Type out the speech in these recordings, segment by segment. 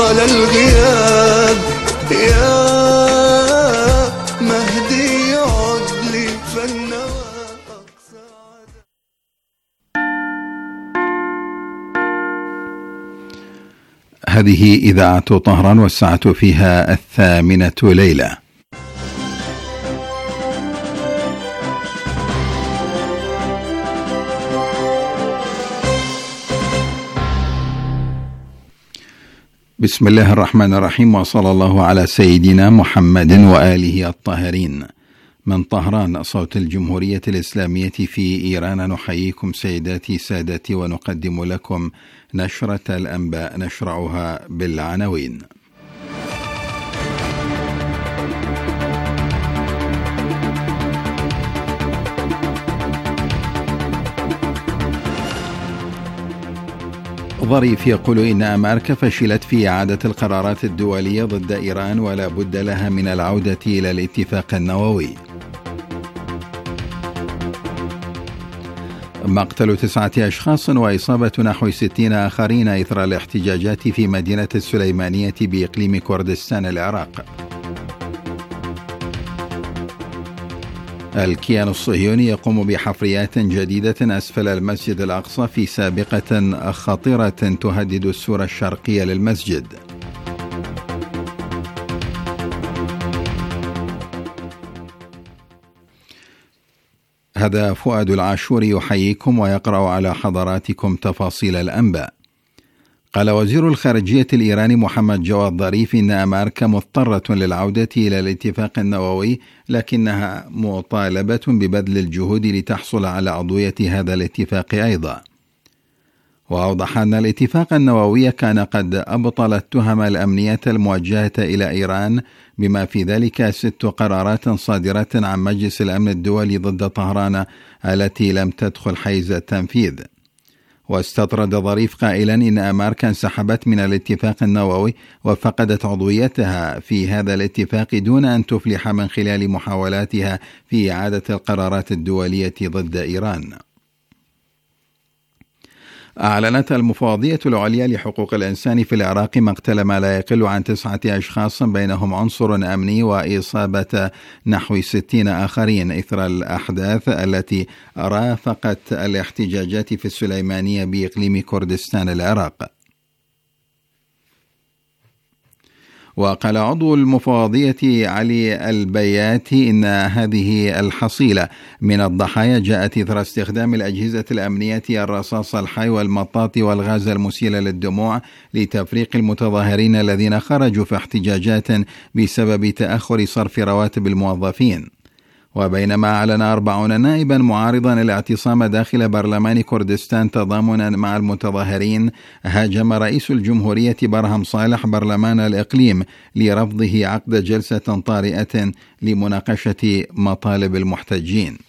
طال الغياب، يا مهدي عد لي فالنوى أقصى. هذه إذاعة طهران والساعة فيها 8:00 ليلة. بسم الله الرحمن الرحيم، وصلى الله على سيدنا محمد وآله الطاهرين. من طهران صوت الجمهورية الإسلامية في إيران، نحييكم سيداتي سادتي ونقدم لكم نشرة الأنباء، نشرعها بالعناوين. ظريف يقول إن أمريكا فشلت في إعادة القرارات الدولية ضد إيران ولا بد لها من العودة إلى الاتفاق النووي. مقتل 9 أشخاص وإصابة نحو 60 آخرين إثر الاحتجاجات في مدينة السليمانية بإقليم كردستان العراق. الكيان الصهيوني يقوم بحفريات جديدة أسفل المسجد الأقصى في سابقة خطيرة تهدد السور الشرقية للمسجد. هذا فؤاد العاشور يحييكم ويقرأ على حضراتكم تفاصيل الأنباء. قال وزير الخارجية الإيراني محمد جواد ظريف إن أمريكا مضطرة للعودة إلى الاتفاق النووي، لكنها مطالبة ببذل الجهود لتحصل على عضوية هذا الاتفاق أيضا. وأوضح أن الاتفاق النووي كان قد أبطل التهم الأمنية الموجهة إلى إيران، بما في ذلك 6 قرارات صادرة عن مجلس الأمن الدولي ضد طهران التي لم تدخل حيز التنفيذ. واستطرد ظريف قائلا إن أمريكا انسحبت من الاتفاق النووي وفقدت عضويتها في هذا الاتفاق دون أن تفلح من خلال محاولاتها في إعادة القرارات الدولية ضد إيران. أعلنت المفوضية العليا لحقوق الإنسان في العراق مقتل ما لا يقل عن 9 أشخاص بينهم عنصر أمني وإصابة نحو 60 آخرين إثر الأحداث التي رافقت الاحتجاجات في السليمانية بإقليم كردستان العراق. وقال عضو المفوضية علي البياتي إن هذه الحصيلة من الضحايا جاءت إثر استخدام الأجهزة الأمنية الرصاص الحي والمطاط والغاز المسيل للدموع لتفريق المتظاهرين الذين خرجوا في احتجاجات بسبب تأخر صرف رواتب الموظفين. وبينما أعلن 40 نائبا معارضا الاعتصام داخل برلمان كردستان تضامنا مع المتظاهرين، هاجم رئيس الجمهورية برهم صالح برلمان الإقليم لرفضه عقد جلسة طارئة لمناقشة مطالب المحتجين.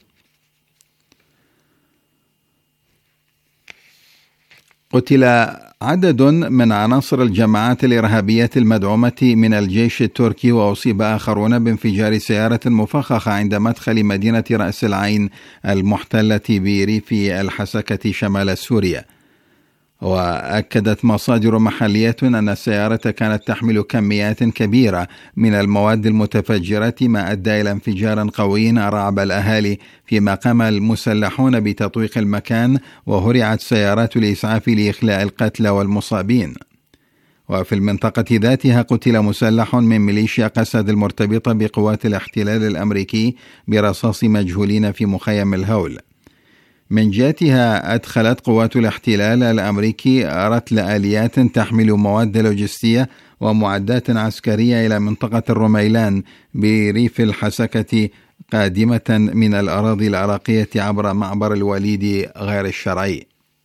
قتل عدد من عناصر الجماعات الإرهابية المدعومة من الجيش التركي، وأصيب آخرون بانفجار سيارة مفخخة عند مدخل مدينة رأس العين المحتلة بريف الحسكة شمال سوريا. وأكدت مصادر محلية أن السيارة كانت تحمل كميات كبيرة من المواد المتفجرة، ما أدى إلى انفجار قوي أرعب الأهالي، فيما قام المسلحون بتطويق المكان وهرعت سيارات الإسعاف لإخلاء القتلى والمصابين. وفي المنطقة ذاتها قتل مسلح من ميليشيا قسد المرتبطة بقوات الاحتلال الأمريكي برصاص مجهولين في مخيم الهول. من جهتها أدخلت قوات الاحتلال الأمريكي رتل آليات تحمل مواد لوجستية ومعدات عسكرية إلى منطقة الرميلان بريف الحسكة، قادمة من الأراضي العراقية عبر معبر الوليد غير الشرعي.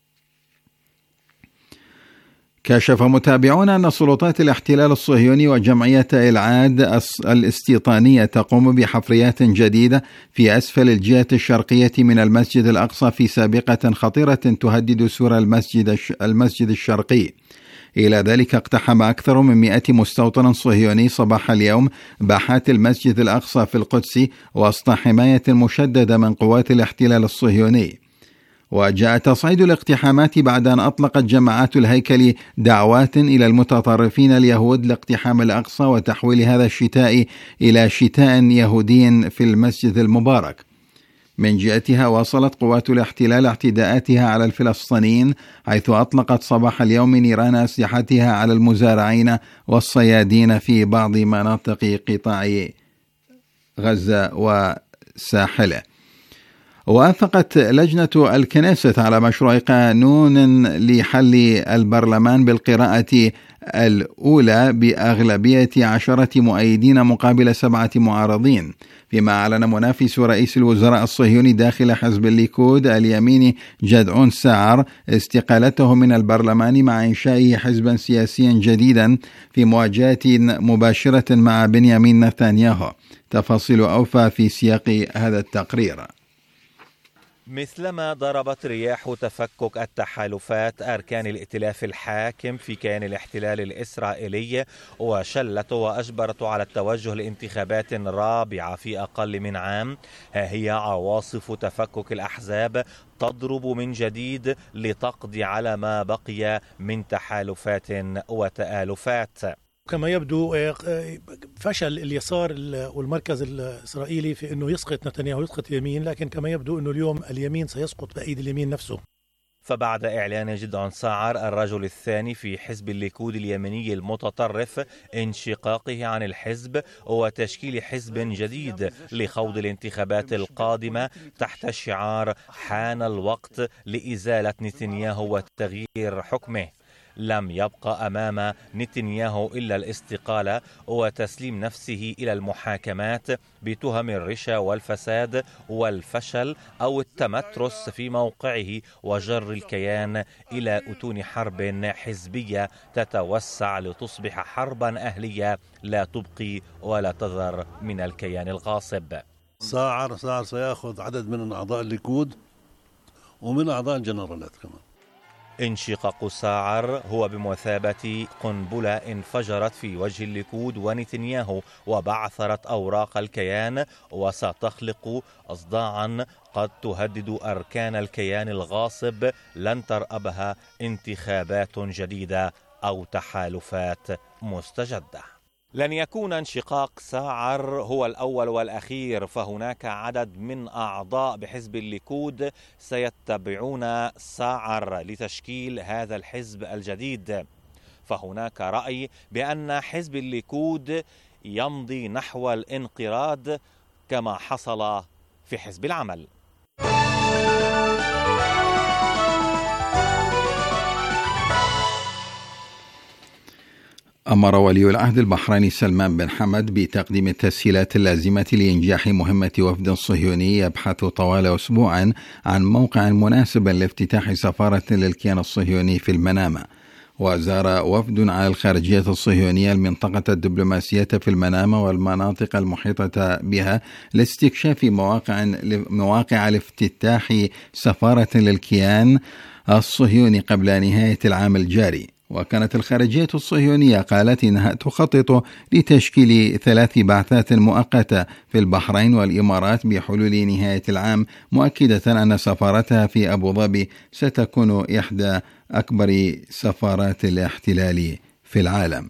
كشف متابعون أن سلطات الاحتلال الصهيوني وجمعية إلعاد الاستيطانية تقوم بحفريات جديدة في أسفل الجهة الشرقية من المسجد الأقصى في سابقة خطيرة تهدد سور المسجد الشرقي. إلى ذلك اقتحم أكثر من 100 مستوطن صهيوني صباح اليوم باحات المسجد الأقصى في القدس وسط حماية مشددة من قوات الاحتلال الصهيوني. وجاء تصعيد الاقتحامات بعد أن أطلقت جماعات الهيكل دعوات إلى المتطرفين اليهود لاقتحام الأقصى وتحويل هذا الشتاء إلى شتاء يهودي في المسجد المبارك. من جهتها واصلت قوات الاحتلال اعتداءاتها على الفلسطينيين، حيث أطلقت صباح اليوم نيران أسلحتها على المزارعين والصيادين في بعض مناطق قطاع غزة وساحله. وافقت لجنة الكنيست على مشروع قانون لحل البرلمان بالقراءة الأولى بأغلبية 10 مؤيدين مقابل 7 معارضين، فيما أعلن منافس رئيس الوزراء الصهيوني داخل حزب الليكود اليميني جدعون ساعر استقالته من البرلمان مع إنشائه حزبا سياسيا جديدا في مواجهة مباشرة مع بنيامين نتنياهو. تفاصيل أوفى في سياق هذا التقرير. مثلما ضربت رياح تفكك التحالفات أركان الائتلاف الحاكم في كيان الاحتلال الإسرائيلي وشلت وأجبرت على التوجه لانتخابات رابعة في أقل من عام، ها هي عواصف تفكك الأحزاب تضرب من جديد لتقضي على ما بقي من تحالفات وتآلفات. كما يبدو فشل اليسار والمركز الإسرائيلي في أنه يسقط نتنياهو، يسقط اليمين، لكن كما يبدو أنه اليوم اليمين سيسقط بأيدي اليمين نفسه. فبعد إعلان جدعون ساعر الرجل الثاني في حزب الليكود اليمني المتطرف انشقاقه عن الحزب وتشكيل حزب جديد لخوض الانتخابات القادمة تحت شعار حان الوقت لإزالة نتنياهو وتغيير حكمه، لم يبقى أمام نتنياهو إلا الاستقالة وتسليم نفسه إلى المحاكمات بتهم الرشا والفساد والفشل أو التمترس في موقعه وجر الكيان إلى أتون حرب حزبية تتوسع لتصبح حربا أهلية لا تبقي ولا تذر من الكيان الغاصب. ساعر سيأخذ عدد من أعضاء الليكود ومن أعضاء الجنرالات كمان. انشقاق ساعر هو بمثابة قنبلة انفجرت في وجه الليكود ونتنياهو وبعثرت أوراق الكيان، وستخلق أصداعا قد تهدد أركان الكيان الغاصب لن ترأبها انتخابات جديدة أو تحالفات مستجدة. لن يكون انشقاق ساعر هو الأول والأخير، فهناك عدد من أعضاء بحزب الليكود سيتبعون ساعر لتشكيل هذا الحزب الجديد. فهناك رأي بأن حزب الليكود يمضي نحو الانقراض كما حصل في حزب العمل. أمر ولي العهد البحريني سلمان بن حمد بتقديم التسهيلات اللازمة لإنجاح مهمة وفد صهيوني يبحث طوال أسبوع عن موقع مناسب لافتتاح سفارة للكيان الصهيوني في المنامة. وزار وفد على الخارجية الصهيونية المنطقة الدبلوماسية في المنامة والمناطق المحيطة بها لاستكشاف مواقع لافتتاح سفارة للكيان الصهيوني قبل نهاية العام الجاري. وكانت الخارجية الصهيونية قالت إنها تخطط لتشكيل 3 بعثات مؤقتة في البحرين والإمارات بحلول نهاية العام، مؤكدة أن سفارتها في أبو ظبي ستكون إحدى أكبر سفارات الاحتلال في العالم.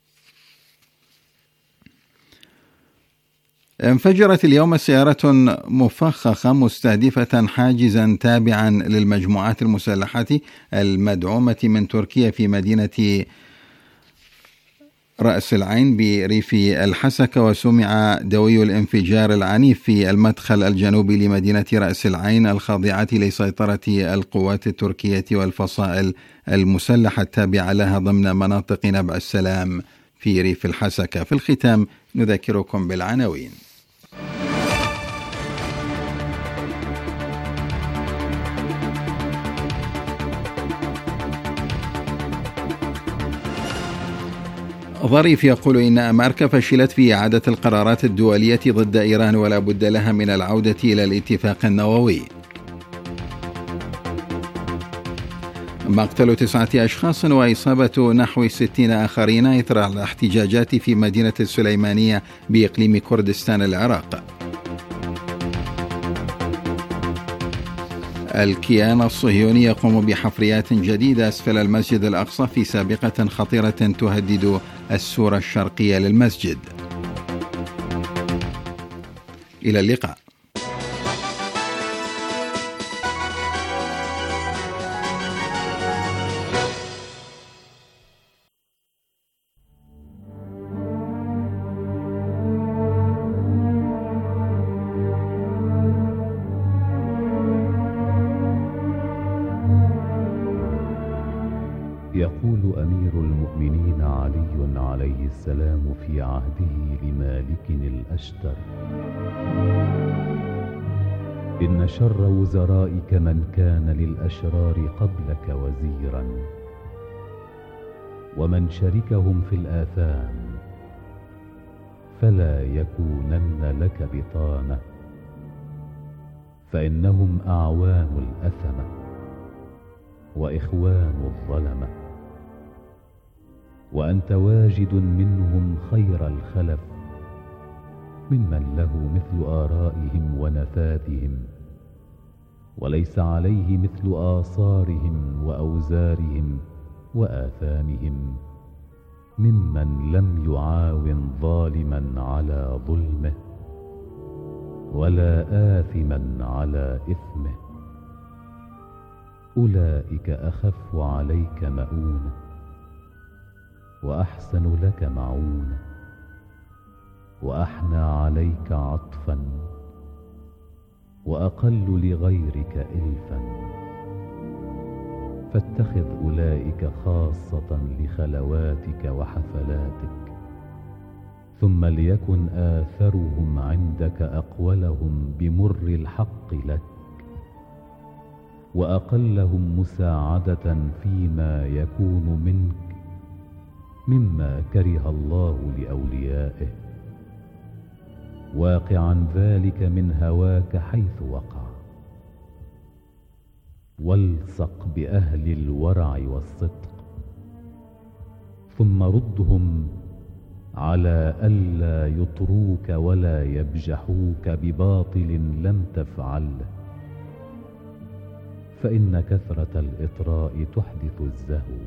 انفجرت اليوم سيارة مفخخة مستهدفة حاجزا تابعا للمجموعات المسلحة المدعومة من تركيا في مدينة رأس العين بريف الحسكة، وسمع دوي الانفجار العنيف في المدخل الجنوبي لمدينة رأس العين الخاضعة لسيطرة القوات التركية والفصائل المسلحة التابعة لها ضمن مناطق نبع السلام في ريف الحسكة. في الختام نذكركم بالعناوين. ظريف يقول إن أمريكا فشلت في إعادة القرارات الدولية ضد إيران ولا بد لها من العودة إلى الاتفاق النووي. مقتل 9 أشخاص وإصابة نحو 60 آخرين إثر الاحتجاجات في مدينة السليمانية بإقليم كردستان العراق. الكيان الصهيوني يقوم بحفريات جديدة أسفل المسجد الأقصى في سابقة خطيرة تهدد السور الشرقية للمسجد. إلى اللقاء. يقول أمير المؤمنين علي عليه السلام في عهده لمالك الأشتر: إن شر وزرائك من كان للأشرار قبلك وزيرا، ومن شركهم في الآثام فلا يكونن لك بطانة، فإنهم أعوان الأثمة وإخوان الظلمة، وأنت واجد منهم خير الخلف ممن له مثل آرائهم ونفاذهم، وليس عليه مثل آثارهم وأوزارهم وآثامهم، ممن لم يعاون ظالما على ظلمه ولا آثما على إثمه. أولئك أخف عليك مؤونة وأحسن لك معونة وأحنى عليك عطفا وأقل لغيرك إلفا، فاتخذ أولئك خاصة لخلواتك وحفلاتك، ثم ليكن آثرهم عندك أقولهم بمر الحق لك، وأقلهم مساعدة فيما يكون منك مما كره الله لأوليائه، واقعا ذلك من هواك حيث وقع. والصق بأهل الورع والصدق، ثم ردهم على ألا يطروك ولا يبجحوك بباطل لم تفعله، فإن كثرة الإطراء تحدث الزهو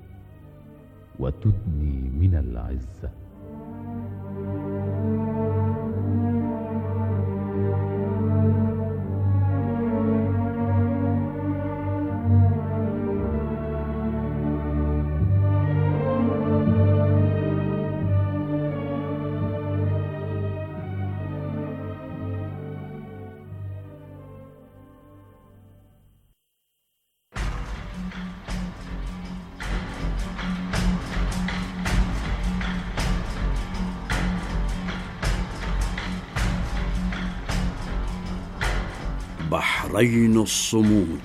وتدني من العزة. بحرين الصمود.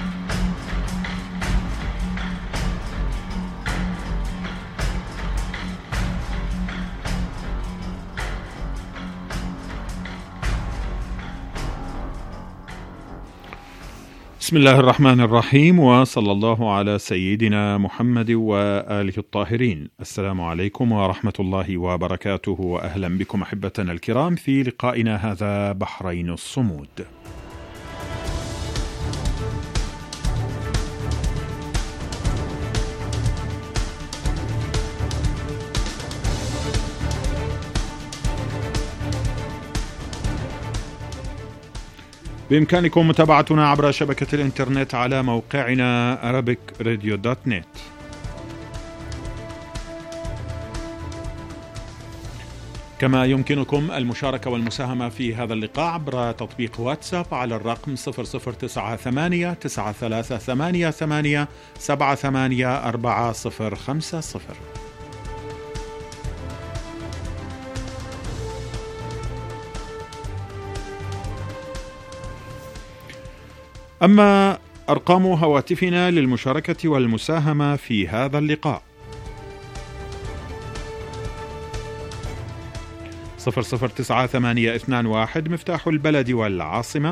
بسم الله الرحمن الرحيم، وصلى الله على سيدنا محمد وآله الطاهرين. السلام عليكم ورحمة الله وبركاته، وأهلا بكم أحبتنا الكرام في لقائنا هذا بحرين الصمود. بإمكانكم متابعتنا عبر شبكة الإنترنت على موقعنا arabicradio.net. كما يمكنكم المشاركة والمساهمة في هذا اللقاء عبر تطبيق واتساب على الرقم 0098-938-78450. أما أرقام هواتفنا للمشاركة والمساهمة في هذا اللقاء: 009821 مفتاح البلد والعاصمة،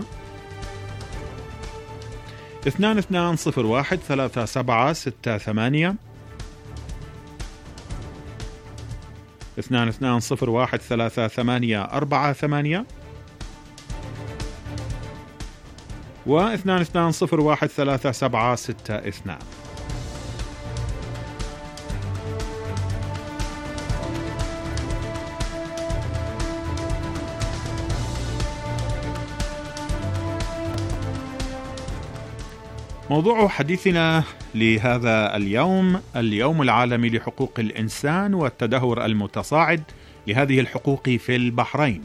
22013768، 22013848، و22013762. موضوع حديثنا لهذا اليوم العالمي لحقوق الإنسان والتدهور المتصاعد لهذه الحقوق في البحرين.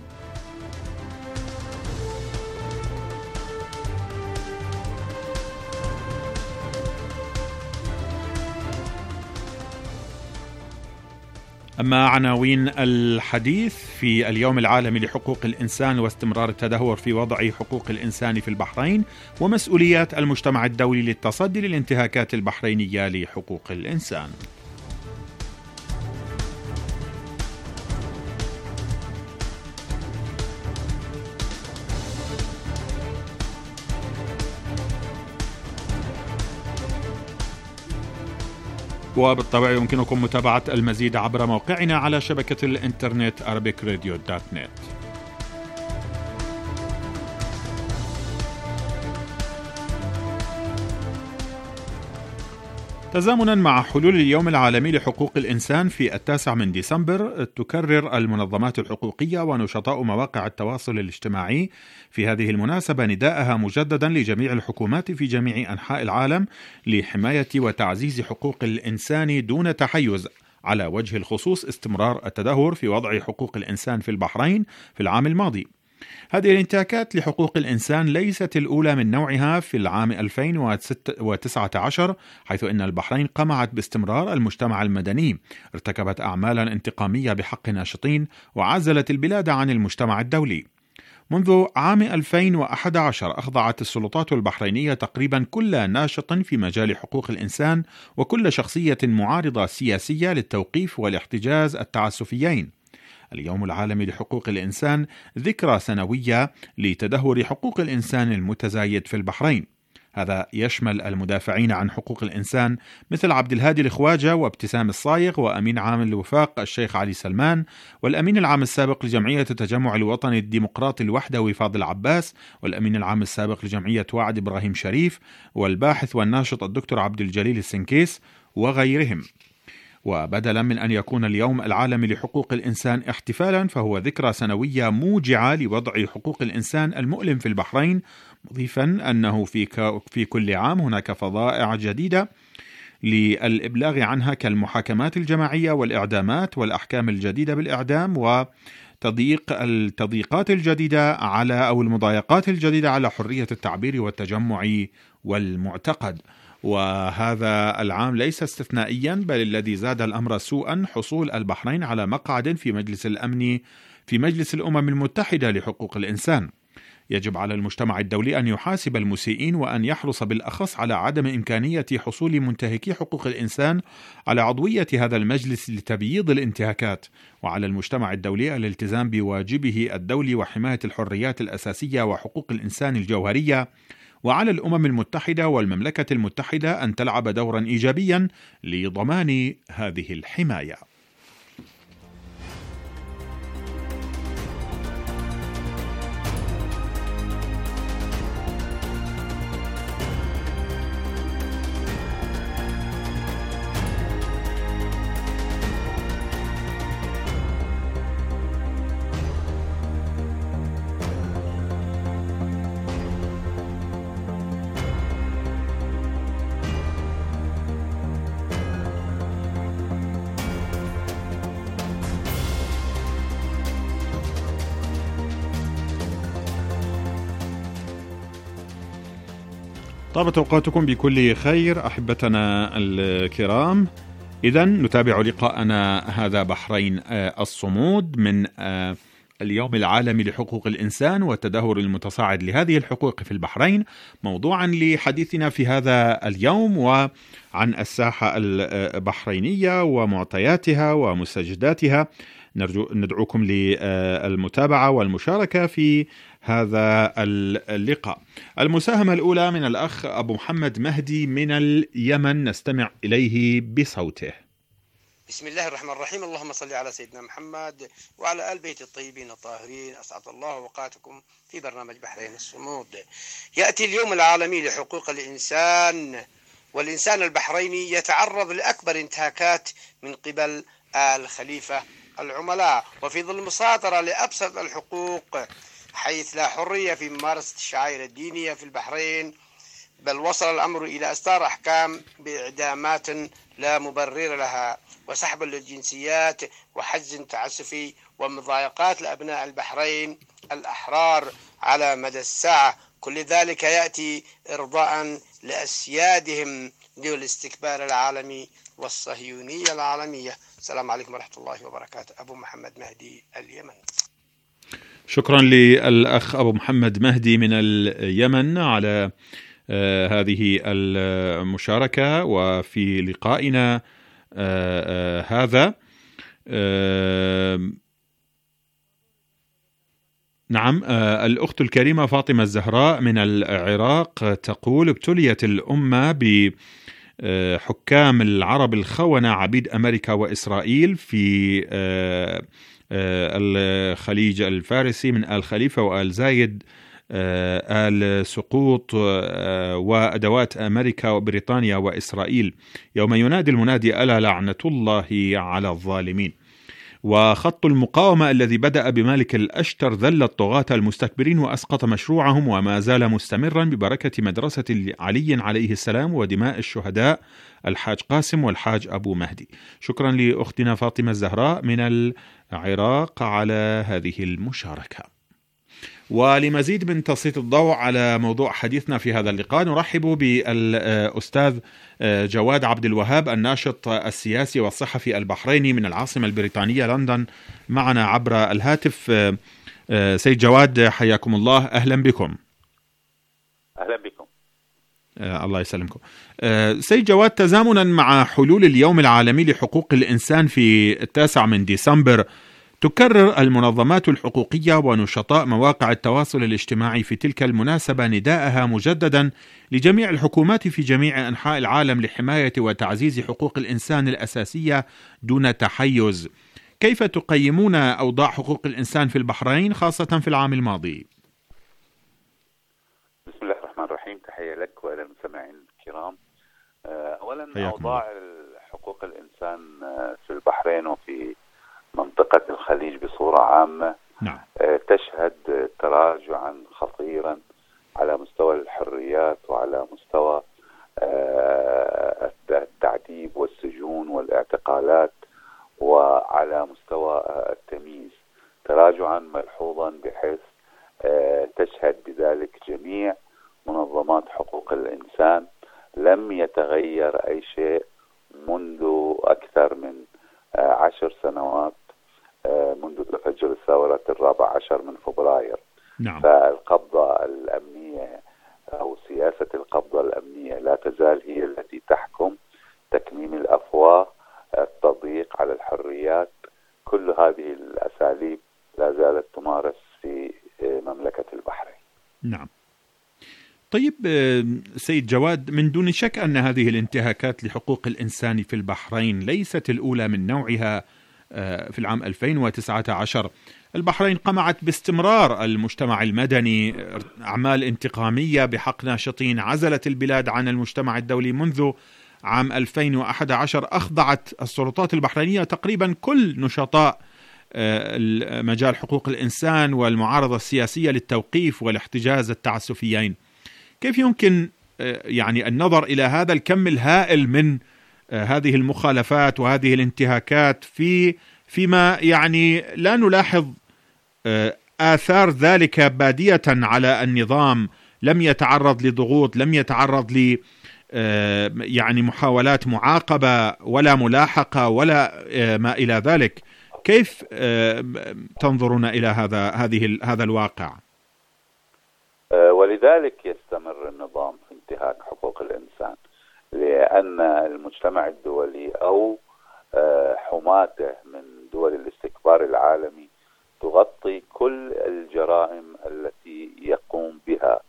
أما عناوين الحديث في اليوم العالمي لحقوق الإنسان واستمرار التدهور في وضع حقوق الإنسان في البحرين ومسؤوليات المجتمع الدولي للتصدي للانتهاكات البحرينية لحقوق الإنسان. وبالطبع يمكنكم متابعة المزيد عبر موقعنا على شبكة الإنترنت arabicradio.net. تزامنا مع حلول اليوم العالمي لحقوق الإنسان في 9 ديسمبر، تكرر المنظمات الحقوقية ونشطاء مواقع التواصل الاجتماعي في هذه المناسبة نداءها مجددا لجميع الحكومات في جميع أنحاء العالم لحماية وتعزيز حقوق الإنسان دون تحيز، على وجه الخصوص استمرار التدهور في وضع حقوق الإنسان في البحرين في العام الماضي. هذه الانتهاكات لحقوق الإنسان ليست الأولى من نوعها في العام 2019، حيث أن البحرين قمعت باستمرار المجتمع المدني، ارتكبت أعمالا انتقامية بحق ناشطين، وعزلت البلاد عن المجتمع الدولي. منذ عام 2011 أخضعت السلطات البحرينية تقريبا كل ناشط في مجال حقوق الإنسان وكل شخصية معارضة سياسية للتوقيف والاحتجاز التعسفيين. اليوم العالمي لحقوق الإنسان ذكرى سنوية لتدهور حقوق الإنسان المتزايد في البحرين. هذا يشمل المدافعين عن حقوق الإنسان مثل عبد الهادي الخواجة وابتسام الصايغ وأمين عام الوفاق الشيخ علي سلمان، والأمين العام السابق لجمعية التجمع الوطني الديمقراطي الوحدوي فاضل عباس، والأمين العام السابق لجمعية وعد إبراهيم شريف، والباحث والناشط الدكتور عبد الجليل السنكيس وغيرهم. وبدلا من أن يكون اليوم العالمي لحقوق الإنسان احتفالا، فهو ذكرى سنوية موجعة لوضع حقوق الإنسان المؤلم في البحرين، مضيفا أنه في كل عام هناك فظائع جديدة للإبلاغ عنها كالمحاكمات الجماعية والإعدامات والأحكام الجديدة بالإعدام التضييقات الجديدة أو المضايقات الجديدة على حرية التعبير والتجمع والمعتقد. وهذا العام ليس استثنائيا، بل الذي زاد الأمر سوءا حصول البحرين على مقعد في مجلس الأمم المتحدة لحقوق الإنسان. يجب على المجتمع الدولي أن يحاسب المسيئين، وأن يحرص بالأخص على عدم إمكانية حصول منتهكي حقوق الإنسان على عضوية هذا المجلس لتبييض الانتهاكات. وعلى المجتمع الدولي الالتزام بواجبه الدولي وحماية الحريات الأساسية وحقوق الإنسان الجوهرية، وعلى الأمم المتحدة والمملكة المتحدة أن تلعب دورا إيجابيا لضمان هذه الحماية. طابت أوقاتكم بكل خير أحبتنا الكرام. إذن نتابع لقاءنا هذا بحرين الصمود من اليوم العالمي لحقوق الإنسان والتدهور المتصاعد لهذه الحقوق في البحرين، موضوعا لحديثنا في هذا اليوم وعن الساحة البحرينية ومعطياتها ومستجداتها. ندعوكم للمتابعة والمشاركة في هذا اللقاء. المساهمة الأولى من الأخ أبو محمد مهدي من اليمن، نستمع إليه بصوته. بسم الله الرحمن الرحيم. اللهم صل على سيدنا محمد وعلى آل بيت الطيبين الطاهرين. أسعد الله أوقاتكم في برنامج بحرين الصمود. يأتي اليوم العالمي لحقوق الإنسان، والإنسان البحريني يتعرض لأكبر انتهاكات من قبل آل خليفة العملاء، وفي ظل مساطرة لأبسط الحقوق، حيث لا حرية في ممارسة الشعائر الدينية في البحرين، بل وصل الأمر إلى إصدار أحكام بإعدامات لا مبرر لها، وسحب للجنسيات، وحجز تعسفي، ومضايقات لأبناء البحرين الأحرار على مدى الساعة. كل ذلك يأتي إرضاء لأسيادهم ذو الاستكبار العالمي والصهيونية العالمية. السلام عليكم ورحمة الله وبركاته. أبو محمد مهدي، اليمن. شكرا للأخ أبو محمد مهدي من اليمن على هذه المشاركة. وفي لقائنا هذا نعم الأخت الكريمة فاطمة الزهراء من العراق تقول: ابتليت الأمة بحكام العرب الخونة عبيد أمريكا وإسرائيل في الخليج الفارسي من آل خليفة وآل زايد، آل سقوط، وأدوات أمريكا وبريطانيا وإسرائيل، يوم ينادي المنادي: ألا لعنة الله على الظالمين. وخط المقاومة الذي بدأ بمالك الأشتر ذل الطغاة المستكبرين وأسقط مشروعهم، وما زال مستمرا ببركة مدرسة علي عليه السلام ودماء الشهداء الحاج قاسم والحاج أبو مهدي. شكرا لأختنا فاطمة الزهراء من العراق على هذه المشاركة. ولمزيد من تسليط الضوء على موضوع حديثنا في هذا اللقاء، نرحب بالأستاذ جواد عبد الوهاب، الناشط السياسي والصحفي البحريني من العاصمة البريطانية لندن، معنا عبر الهاتف. سيد جواد، حياكم الله، أهلا بكم. أهلا بكم. الله يسلمكم. سيد جواد، تزامنا مع حلول اليوم العالمي لحقوق الإنسان في 9 ديسمبر، تكرر المنظمات الحقوقية ونشطاء مواقع التواصل الاجتماعي في تلك المناسبة نداءها مجددا لجميع الحكومات في جميع أنحاء العالم لحماية وتعزيز حقوق الإنسان الأساسية دون تحيز. كيف تقيمون أوضاع حقوق الإنسان في البحرين خاصة في العام الماضي؟ بسم الله الرحمن الرحيم. تحية لك وللمستمعين الكرام. أولا، أوضاع حقوق الإنسان في البحرين وفي منطقة الخليج بصورة عامة تشهد تراجعا خطيرا على مستوى الحريات وعلى مستوى التعذيب والسجون والاعتقالات وعلى مستوى التمييز، تراجعا ملحوظا بحيث تشهد بذلك جميع منظمات حقوق الإنسان. لم يتغير أي شيء منذ أكثر من 10 سنوات، منذ تفجر الثورة 14 من فبراير. نعم. فالقبضة الأمنية أو سياسة القبضة الأمنية لا تزال هي التي تحكم، تكميم الأفواه، التضييق على الحريات، كل هذه الأساليب لا زالت تمارس في مملكة البحرين. نعم. طيب سيد جواد، من دون شك أن هذه الانتهاكات لحقوق الإنسان في البحرين ليست الأولى من نوعها. في العام 2019 البحرين قمعت باستمرار المجتمع المدني أعمال انتقامية بحق ناشطين، عزلت البلاد عن المجتمع الدولي. منذ عام 2011 أخضعت السلطات البحرينية تقريبا كل نشطاء مجال حقوق الإنسان والمعارضة السياسية للتوقيف والاحتجاز التعسفيين. كيف يمكن يعني النظر إلى هذا الكم الهائل من هذه المخالفات وهذه الانتهاكات فيما يعني لا نلاحظ آثار ذلك بادية على النظام؟ لم يتعرض لضغوط، لم يتعرض ل يعني محاولات معاقبة ولا ملاحقة ولا ما إلى ذلك. كيف تنظرون إلى هذا الواقع؟ ولذلك يستمر النظام في انتهاك حقوق الإنسان، لأن المجتمع الدولي أو حماته من دول الاستكبار العالمي تغطي كل الجرائم التي يقوم بها،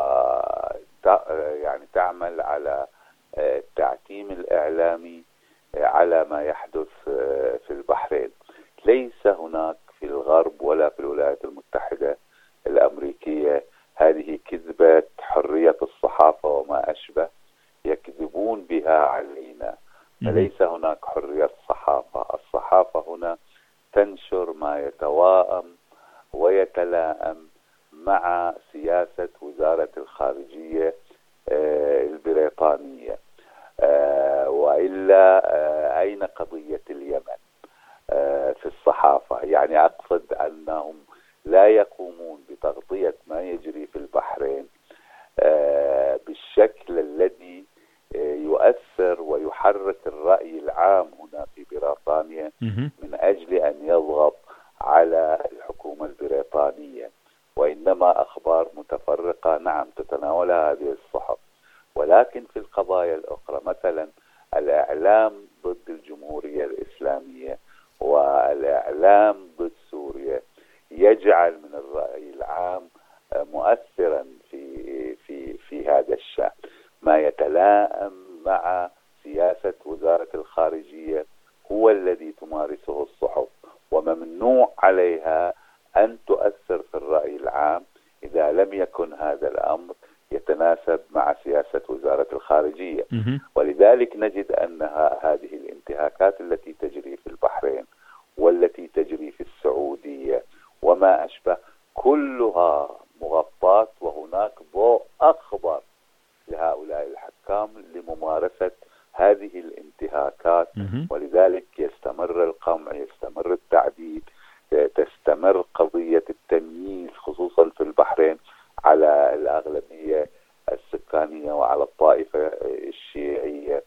يعني تعمل على التعتيم الإعلامي على ما يحدث في البحرين. ليس هناك في الغرب ولا في الولايات المتحدة الأمريكية هذه كذبة حرية الصحافة وما أشبه يكذبون بها علينا. فليس هناك حرية صحافة. الصحافة هنا تنشر ما يتواءم ويتلائم مع سياسة وزارة الخارجية البريطانية. وإلا أين قضية اليمن في الصحافة؟ يعني أقصد أنهم لا يقومون بتغطية ما يجري في البحرين بالشكل الذي يؤثر ويحرك الرأي العام هنا في بريطانيا من أجل أن يضغط على الحكومة البريطانية، وإنما أخبار متفرقة نعم تتناولها هذه الصحف. ولكن في القضايا الأخرى مثلا الإعلام ضد الجمهورية الإسلامية والإعلام ضد سوريا يجعل من الرأي العام مؤثرا في هذا الشأن. ما يتلائم مع سياسة وزارة الخارجية هو الذي تمارسه الصحف، وممنوع عليها أن تؤثر في الرأي العام إذا لم يكن هذا الأمر يتناسب مع سياسة وزارة الخارجية. ولذلك نجد أن هذه الانتهاكات التي تجري في البحرين والتي تجري في السعودية وما أشبه كلها مغطاة، وهناك ضوء أخضر لهؤلاء الحكام لممارسة هذه الانتهاكات. ولذلك يستمر القمع، يستمر التعذيب، تستمر قضية التمييز خصوصا في البحرين على الأغلبية السكانية وعلى الطائفة الشيعية،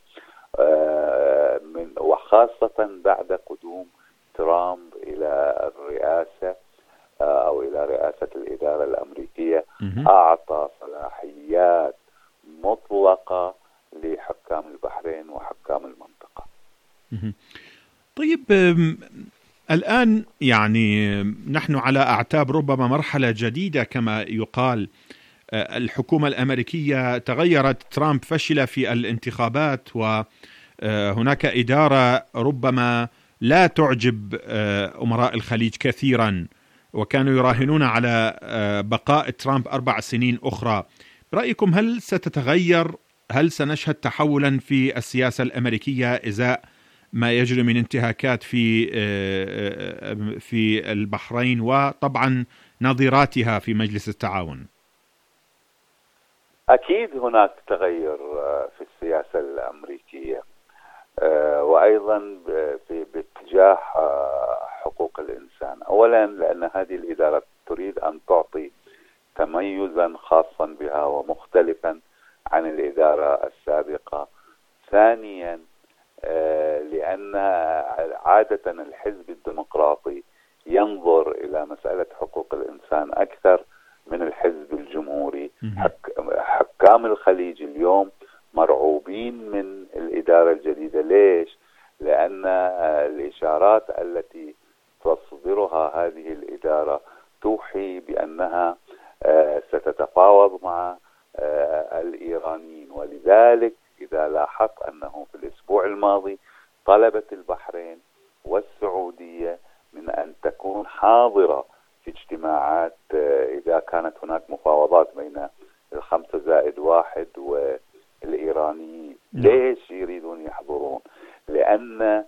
وخاصة بعد قدوم ترامب إلى الرئاسة أو إلى رئاسة الإدارة الأمريكية، أعطى صلاحيات مطلقة لحكام البحرين وحكام المنطقة. طيب، الآن يعني نحن على أعتاب ربما مرحلة جديدة كما يقال. الحكومة الأمريكية تغيرت، ترامب فشل في الانتخابات، وهناك إدارة ربما لا تعجب أمراء الخليج كثيرا، وكانوا يراهنون على بقاء ترامب 4 سنين أخرى. برأيكم هل ستتغير؟ هل سنشهد تحولا في السياسة الأمريكية إزاء ما يجري من انتهاكات في البحرين وطبعا نظيراتها في مجلس التعاون؟ أكيد هناك تغير في السياسة الأمريكية، وأيضا باتجاه حقوق الإنسان. أولا لأن هذه الإدارة تريد أن تعطي تميزا خاصا بها ومختلفا عن الإدارة السابقة. ثانيا لأن عادة الحزب الديمقراطي ينظر إلى مسألة حقوق الإنسان أكثر من الحزب الجمهوري. حكام الخليج اليوم مرعوبين من الإدارة الجديدة. ليش؟ لأن الإشارات التي تصدرها هذه الإدارة توحي بأنها ستتفاوض مع الإيرانيين. ولذلك إذا لاحظت أنه في الأسبوع الماضي طلبت البحرين والسعودية من أن تكون حاضرة في اجتماعات إذا كانت هناك مفاوضات بين 5+1 والإيرانيين. ليش يريدون يحضرون؟ لأن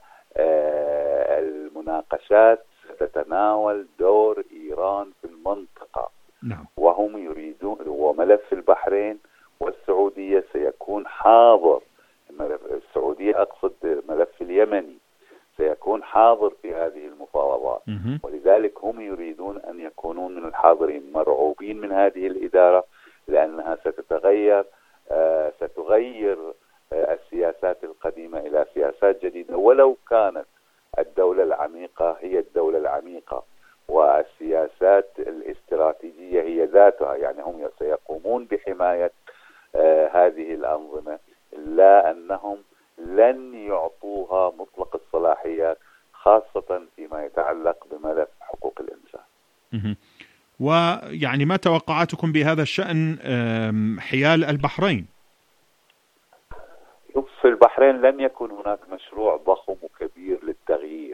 المناقشات ستتناول دور إيران في المنطقة. وهم يريدون، وملف البحرين والسعودية سيكون حاضر. السعودية أقصد ملف اليمني سيكون حاضر في هذه المفاوضات. ولذلك هم يريدون أن يكونون من الحاضرين. مرعوبين من هذه الإدارة لأنها ستغير السياسات القديمة إلى سياسات جديدة، ولو كانت الدولة العميقة هي الدولة العميقة والسياسات الاستراتيجية هي ذاتها. يعني هم سيقومون بحماية هذه الأنظمة، لا أنهم لن يعطوها مطلق الصلاحيات خاصة فيما يتعلق بملف حقوق الإنسان. ويعني ما توقعاتكم بهذا الشأن حيال البحرين؟ في البحرين لن يكون هناك مشروع ضخم وكبير للتغيير.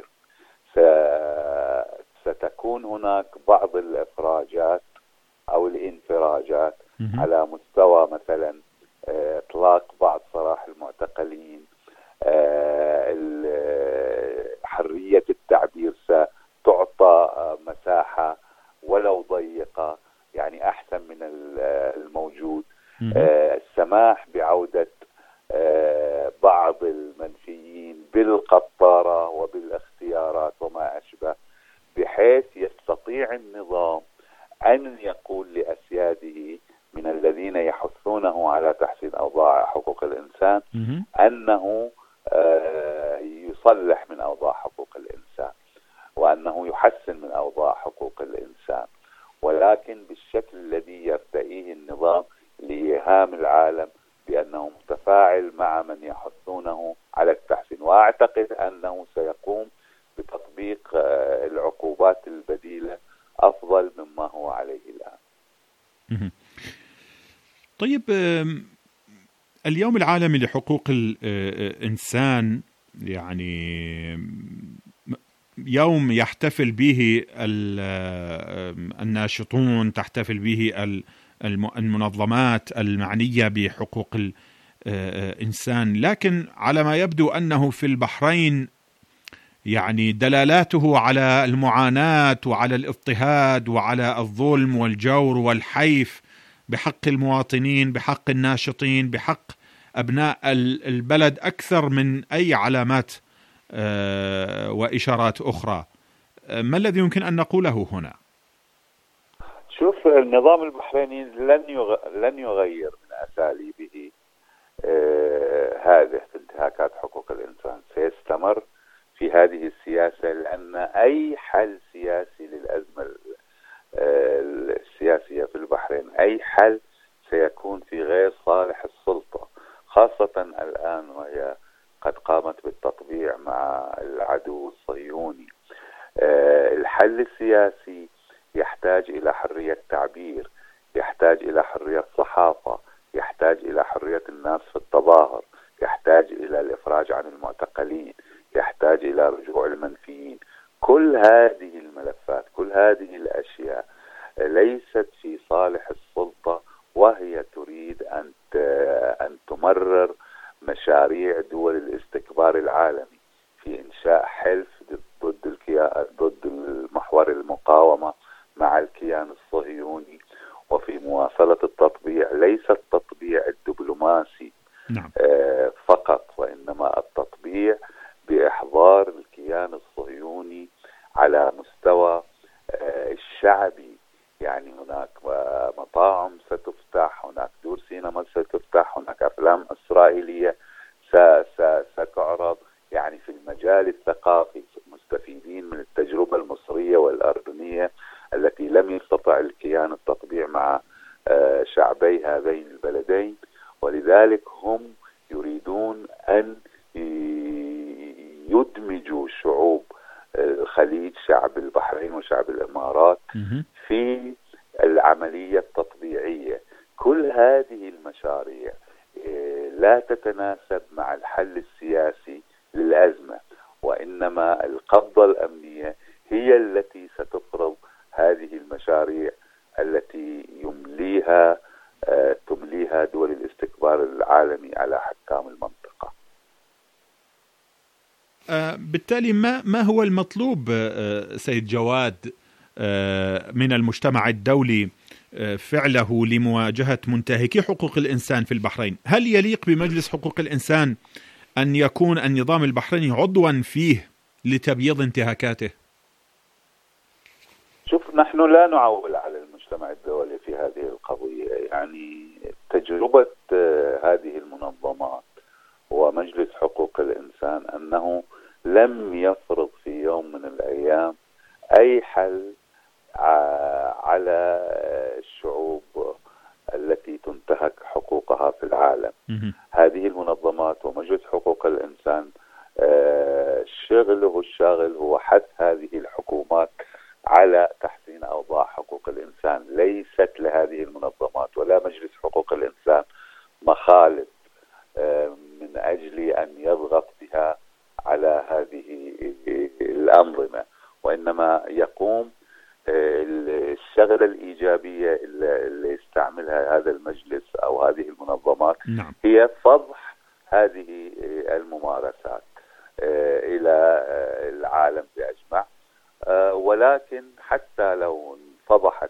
ستكون هناك بعض الإفراجات أو الانفراجات على مستوى مثلا إطلاق بعض سراح المعتقلين، حرية التعبير ستعطى مساحة ولو ضيقة، يعني أحسن من الموجود. السماح بعودة بعض المنفيين بالقطارة وبالاختيارات وما أشبه، بحيث يستطيع النظام أن يقول لأسياده من الذين يحثونه على تحسين أوضاع حقوق الإنسان أنه يصلح من أوضاع حقوق الإنسان وأنه يحسن من أوضاع حقوق الإنسان، ولكن بالشكل الذي يرتئيه النظام لإيهام العالم بأنه متفاعل مع من يحثونه على التحسين. وأعتقد أنه سيقوم بتطبيق العقوبات البديلة أفضل مما هو عليه الآن. طيب، اليوم العالمي لحقوق الإنسان يعني يوم يحتفل به الناشطون، تحتفل به المنظمات المعنية بحقوق الإنسان، لكن على ما يبدو أنه في البحرين يعني دلالاته على المعاناة وعلى الاضطهاد وعلى الظلم والجور والحيف بحق المواطنين، بحق الناشطين، بحق أبناء البلد أكثر من أي علامات وإشارات أخرى. ما الذي يمكن أن نقوله هنا؟ شوف، النظام البحريني لن يغير من أساليبه هذه في انتهاكات حقوق الإنسان، سيستمر في هذه السياسة، لأن أي حل سياسي للأزمة السياسية في البحرين، أي حل سيكون في غير صالح السلطة، خاصة الآن وهي قد قامت بالتطبيع مع العدو الصهيوني. الحل السياسي يحتاج إلى حرية تعبير، يحتاج إلى حرية صحافة، يحتاج إلى حرية الناس في التظاهر، يحتاج إلى الإفراج عن المعتقلين، يحتاج إلى رجوع المنفيين. كل هذه الملفات، كل هذه الأشياء ليست في صالح السلطة، وهي تريد أن تمرر مشاريع دول الاستكبار العالمي في إنشاء حلف ضد المحور المقاومة مع الكيان الصهيوني، وفي مواصلة التطبيع، ليس التطبيع الدبلوماسي فقط، وإنما التطبيع بإحضار الكيان الصهيوني على مستوى الشعبي. يعني هناك مطاعم ستفتح، هناك دور سينما ستفتح، هناك أفلام إسرائيلية ستعرض. يعني في المجال الثقافي مستفيدين من التجربة المصرية والأردنية التي لم يستطع الكيان التطبيع مع شعبي هذين البلدين، ولذلك هم يريدون أن يدمجوا شعوب الخليج، شعب البحرين وشعب الإمارات، في العملية التطبيعية. كل هذه المشاريع لا تتناسب مع الحل السياسي للأزمة، وإنما القبضة الأمنية هي التي ستفرض هذه المشاريع التي تمليها دول الاستكبار العالمي على حكام المنطقة. بالتالي ما هو المطلوب سيد جواد من المجتمع الدولي فعله لمواجهة منتهكي حقوق الإنسان في البحرين؟ هل يليق بمجلس حقوق الإنسان أن يكون النظام البحريني عضوا فيه لتبييض انتهاكاته؟ شوف، نحن لا نعول على المجتمع الدولي في هذه القضية. يعني تجربة هذه المنظمات ومجلس حقوق الإنسان أنه لم يفرض في يوم من الأيام أي حل على الشعوب التي تنتهك حقوقها في العالم. هذه المنظمات ومجلس حقوق الإنسان شغله الشاغل هو حث هذه الحكومات على تحسين أوضاع حقوق الإنسان. ليست لهذه المنظمات ولا مجلس حقوق الإنسان مخالب من أجل أن الأنظمة، وإنما يقوم الشغلة الإيجابية اللي يستعملها هذا المجلس أو هذه المنظمات هي فضح هذه الممارسات إلى العالم بأجمع. ولكن حتى لو انفضحت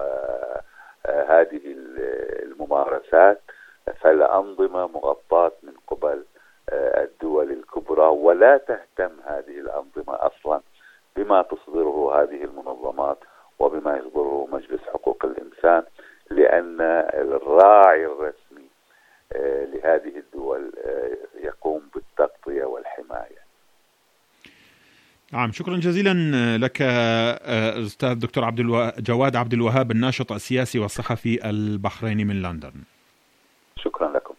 هذه الممارسات فالأنظمة مغطاة من قبل الدول الكبرى، ولا تهتم هذه الأنظمة أصلا بما تصدره هذه المنظمات وبما يصدره مجلس حقوق الإنسان، لأن الراعي الرسمي لهذه الدول يقوم بالتغطية والحماية. نعم، شكرا جزيلا لك أستاذ دكتور جواد عبد الوهاب، الناشط السياسي والصحفي البحريني من لندن. شكرا لكم.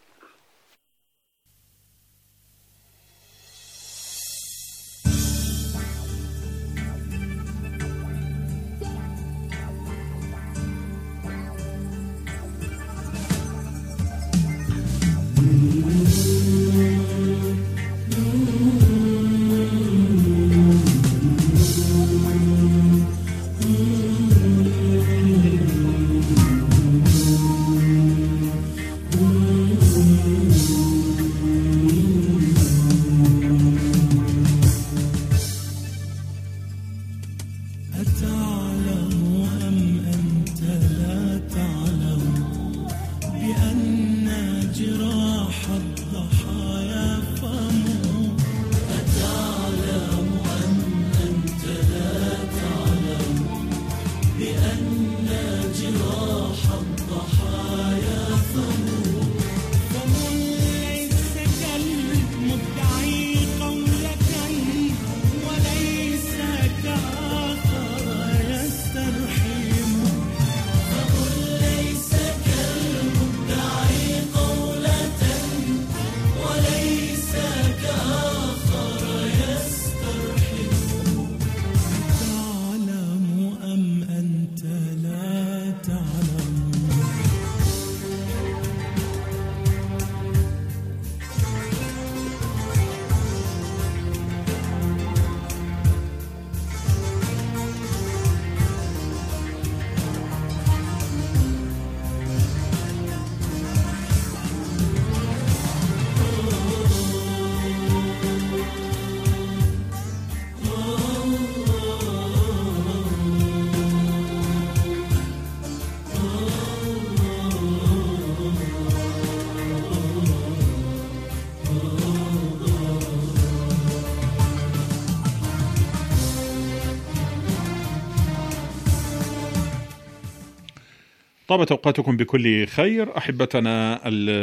طابت أوقاتكم بكل خير أحبتنا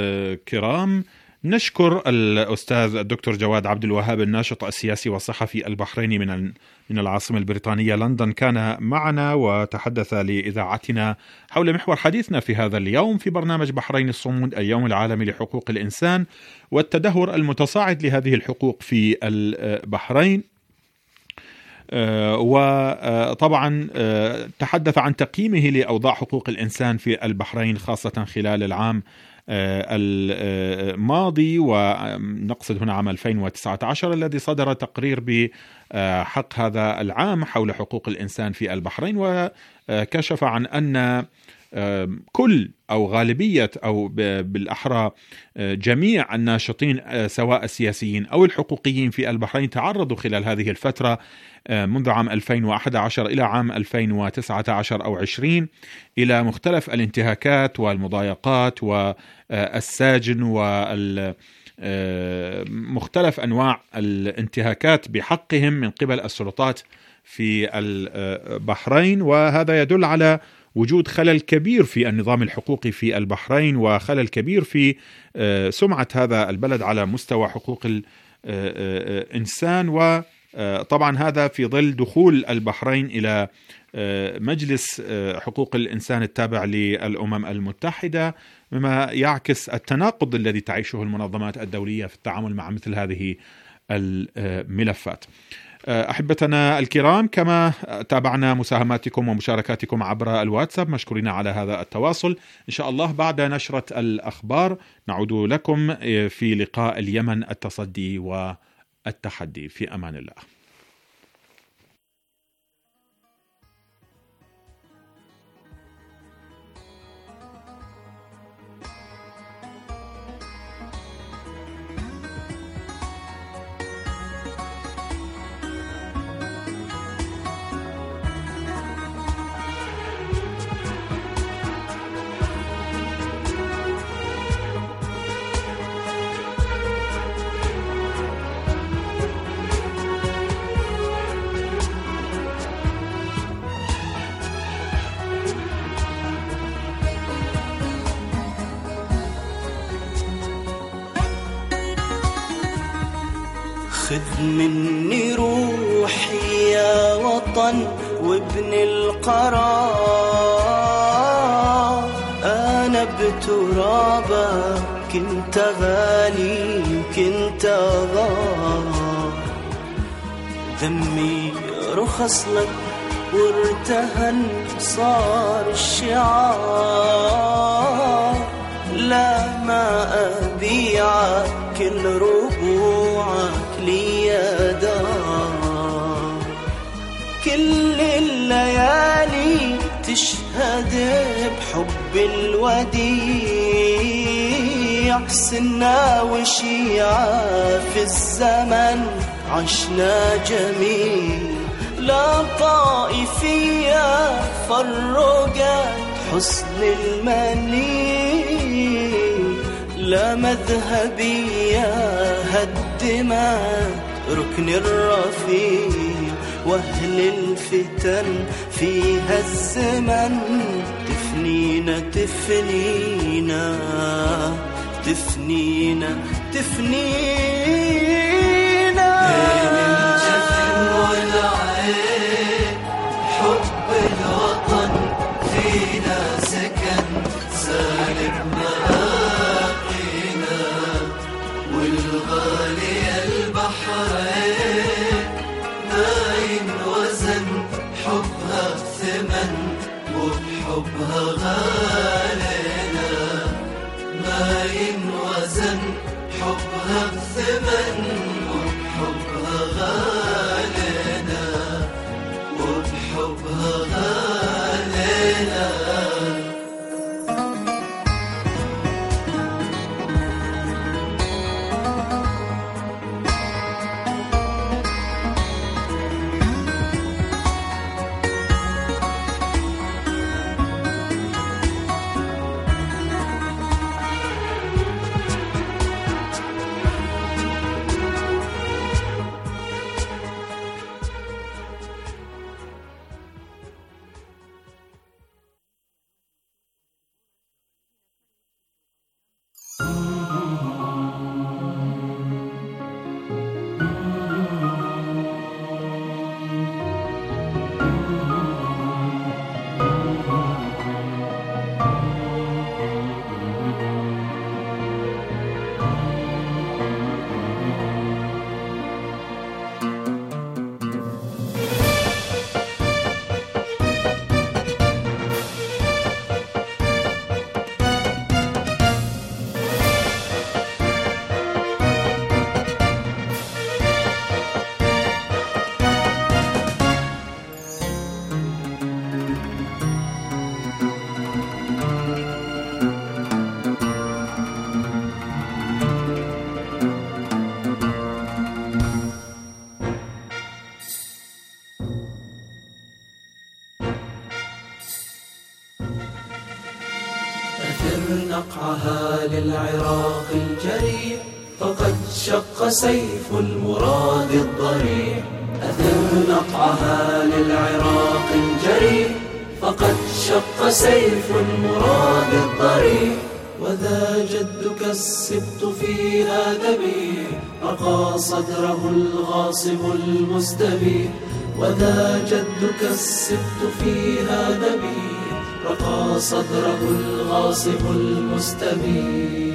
الكرام. نشكر الأستاذ الدكتور جواد عبد الوهاب، الناشط السياسي والصحفي البحريني من العاصمة البريطانية لندن، كان معنا وتحدث لإذاعتنا حول محور حديثنا في هذا اليوم في برنامج بحرين الصمود، اليوم العالمي لحقوق الإنسان والتدهور المتصاعد لهذه الحقوق في البحرين. وطبعا تحدث عن تقييمه لأوضاع حقوق الإنسان في البحرين خاصة خلال العام الماضي، ونقصد هنا عام 2019 الذي صدر تقرير بحق هذا العام حول حقوق الإنسان في البحرين، وكشف عن أن كل أو غالبية أو بالأحرى جميع الناشطين سواء السياسيين أو الحقوقيين في البحرين تعرضوا خلال هذه الفترة منذ عام 2011 إلى عام 2019 أو 20 إلى مختلف الانتهاكات والمضايقات والسجن ومختلف أنواع الانتهاكات بحقهم من قبل السلطات في البحرين. وهذا يدل على وجود خلل كبير في النظام الحقوقي في البحرين وخلل كبير في سمعة هذا البلد على مستوى حقوق الإنسان. وطبعا هذا في ظل دخول البحرين إلى مجلس حقوق الإنسان التابع للأمم المتحدة، مما يعكس التناقض الذي تعيشه المنظمات الدولية في التعامل مع مثل هذه الملفات. أحبتنا الكرام، كما تابعنا مساهماتكم ومشاركاتكم عبر الواتساب، مشكورين على هذا التواصل. إن شاء الله بعد نشرة الأخبار نعود لكم في لقاء اليمن، التصدي والتحدي. في أمان الله. خذ مني روحي يا وطن وابن القرار، أنا بترابك كنت غالي وكنت غار، دمي رخص لك وارتهن صار الشعار، لا ما أبيعك كل ربوعك لي دار، كل الليالي تشهد بحب الوديع، سنا وشيعة في الزمن عشنا جميل، لا طائفية فرقت حسن المنيل، لا مذهبية هدمت ركن الرفيق، واهل الفتن فيها الزمن تفنينا تفنينا تفنينا تفنينا، بين الجفن والعين حب الوطن فينا سكن، سالب مآقينا والغالي البحرين ما ينوزن حبها ثمن، وبحبها غالينا ما ينوزن حبها ثمن، وبحبها غالينا وبحبها غالينا. نقعها للعراق الجريح، فقد شق سيف المراد الضريح. أثر نقعها للعراق الجريح، فقد شق سيف المراد الضريح. وذا جدك السبط فيها ذبيح، رقى صدره الغاصب المستبيح. وذا جدك السبط فيها ذبيح، رقى صدره الغاصب المستبيح.